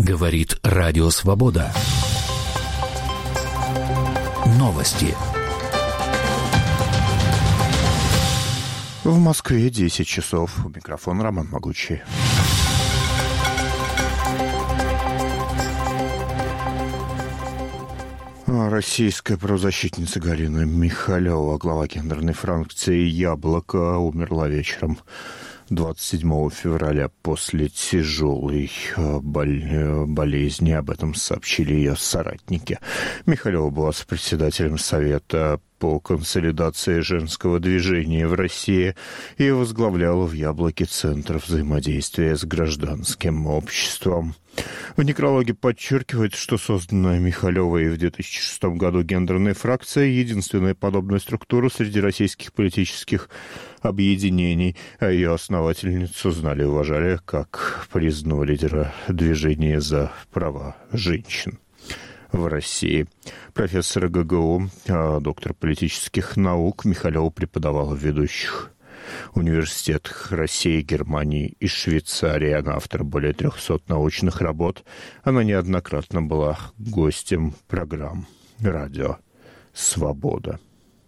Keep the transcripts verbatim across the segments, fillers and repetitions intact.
Говорит Радио Свобода. Новости. В Москве десять часов. У микрофона Роман Могучий. Российская правозащитница Галина Михалева, глава гендерной фракции «Яблоко», умерла вечером двадцать седьмого февраля после тяжелой болезни. Об этом сообщили ее соратники. Михалева была председателем Совета по консолидации женского движения в России и возглавляла в «Яблоке» Центр взаимодействия с гражданским обществом. В некрологе подчеркивается, что созданная Михалевой в две тысячи шестом году гендерная фракция — единственная подобная структура среди российских политических объединений, а ее основательницу знали и уважали как признанного лидера движения за права женщин в России. Профессор ГГУ, доктор политических наук, Михалева преподавала в ведущих университетах России, Германии и Швейцарии. Она автор более трехсот научных работ. Она неоднократно была гостем программ «Радио Свобода».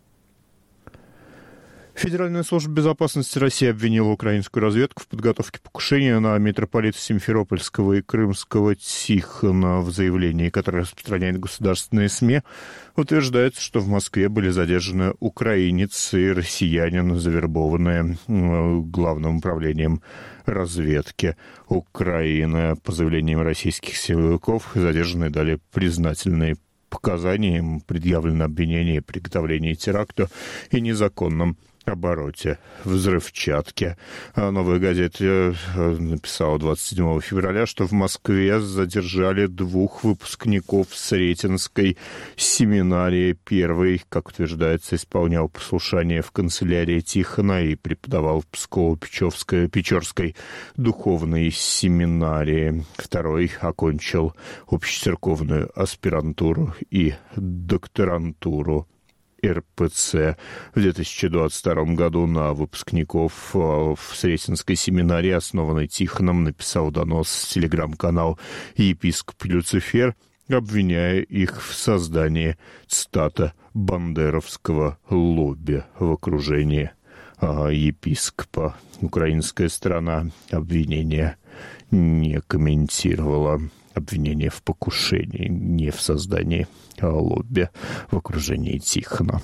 Федеральная служба безопасности России обвинила украинскую разведку в подготовке покушения на митрополита Симферопольского и Крымского Тихона. В заявлении, которое распространяет государственные СМИ, утверждается, что в Москве были задержаны украинец и россиянин, завербованные Главным управлением разведки Украины. По заявлениям российских силовиков, задержанные дали признательные показания, им предъявлено обвинение в приготовлении теракта и незаконном обороте взрывчатки. «Новая газета» написала двадцать седьмого февраля, что в Москве задержали двух выпускников Сретенской семинарии. Первый, как утверждается, исполнял послушание в канцелярии Тихона и преподавал в Псково-Печорской духовной семинарии. Второй окончил общецерковную аспирантуру и докторантуру эр пэ цэ. В две тысячи двадцать втором году на выпускников в Сретенской семинарии, основанной Тихоном, написал донос телеграм-канал «Епископ Люцифер», обвиняя их в создании, цитата, «бандеровского лобби» в окружении а, епископа. Украинская сторона обвинения не комментировала. Обвинение в покушении, не в создании лобби в окружении Тихона.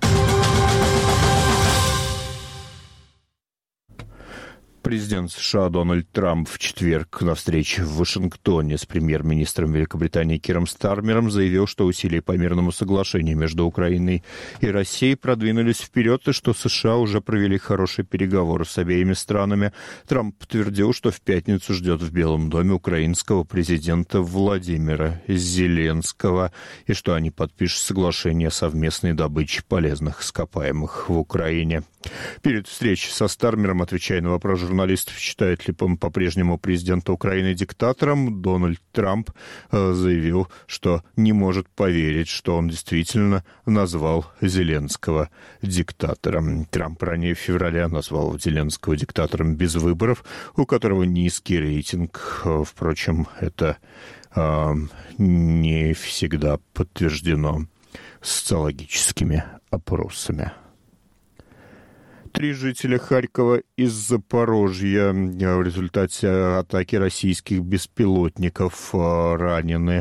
Президент США Дональд Трамп в четверг на встрече в Вашингтоне с премьер-министром Великобритании Киром Стармером заявил, что усилия по мирному соглашению между Украиной и Россией продвинулись вперед, и что США уже провели хорошие переговоры с обеими странами. Трамп подтвердил, что в пятницу ждет в Белом доме украинского президента Владимира Зеленского, и что они подпишут соглашение о совместной добыче полезных ископаемых в Украине. Перед встречей со Стармером, отвечая на вопрос журналистов, считает ли он по-прежнему президента Украины диктатором, Дональд Трамп э, заявил, что не может поверить, что он действительно назвал Зеленского диктатором. Трамп ранее в феврале назвал Зеленского диктатором без выборов, у которого низкий рейтинг. Впрочем, это э, не всегда подтверждено социологическими опросами. Три жителя Харькова из Запорожья в результате атаки российских беспилотников ранены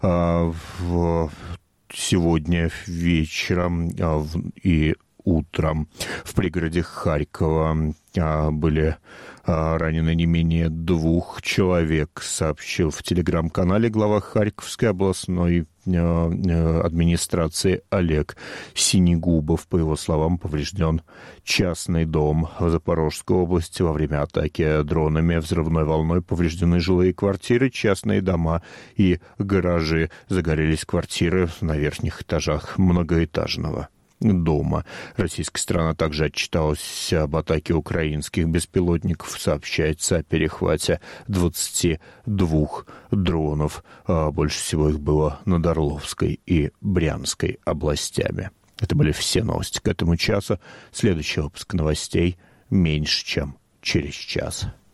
сегодня вечером и утром. В пригороде Харькова были ранены не менее двух человек, сообщил в телеграм-канале глава Харьковской областной администрации Олег Синегубов. По его словам, поврежден частный дом в Запорожской области. Во время атаки дронами взрывной волной повреждены жилые квартиры, частные дома и гаражи. Загорелись квартиры на верхних этажах многоэтажного дома. Российская сторона также отчиталась об атаке украинских беспилотников. Сообщается о перехвате двадцати двух дронов. Больше всего их было над Орловской и Брянской областями. Это были все новости к этому часу. Следующий выпуск новостей меньше чем через час.